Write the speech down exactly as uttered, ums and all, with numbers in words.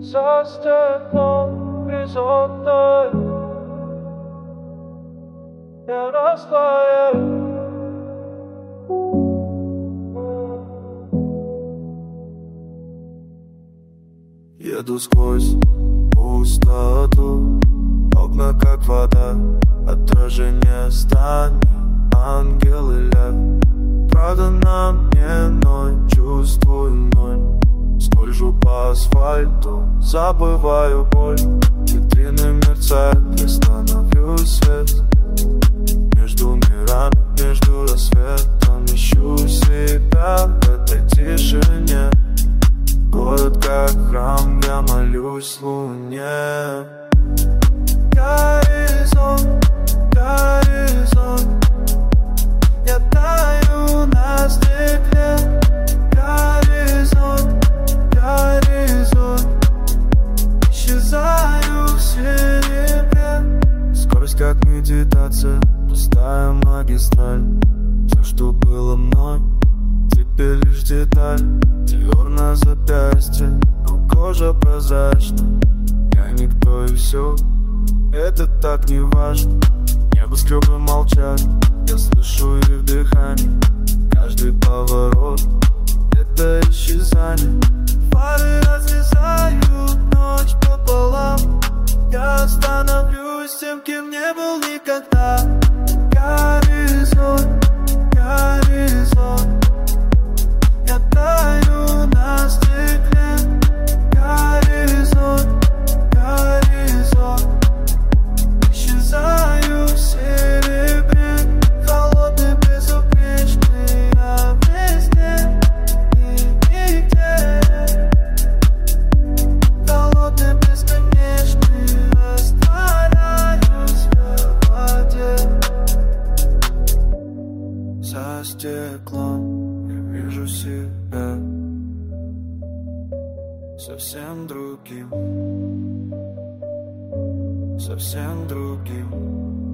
За стеклом горизонта я растаю. Еду сквозь пустоту, окна как вода, отражение зданий, ангел и лев. Правда на мне ноль, чувствую ноль. Скольжу по асфальту, забываю боль. Витрины мерцают, я становлюсь свет. Между мирами, между рассветом ищу себя в этой тишине. Город как храм, я молюсь луне. Горизонт, горизонт, я таю на стекле. Горизонт, горизонт, исчезаю в серебре. Скорость как медитация, пустая магистраль. Все, что было мной, теперь лишь деталь. Девор на запястье, но кожа прозрачна. Я никто и все, это так не важно. Небоскребы молчат, я слышу их дыхание. Каждый поворот — это исчезание. Фары разрезают ночь пополам. Я становлюсь тем, кем не был никогда. Горизонт, горизонт, я таю на стекле. Горизонт, горизонт, исчезаю в серебре. Холодный, безупречный, я везде и нигде. Холодный, бесконечный, растворяюсь в воде. За стеклом я вижу себя совсем другим, совсем другим.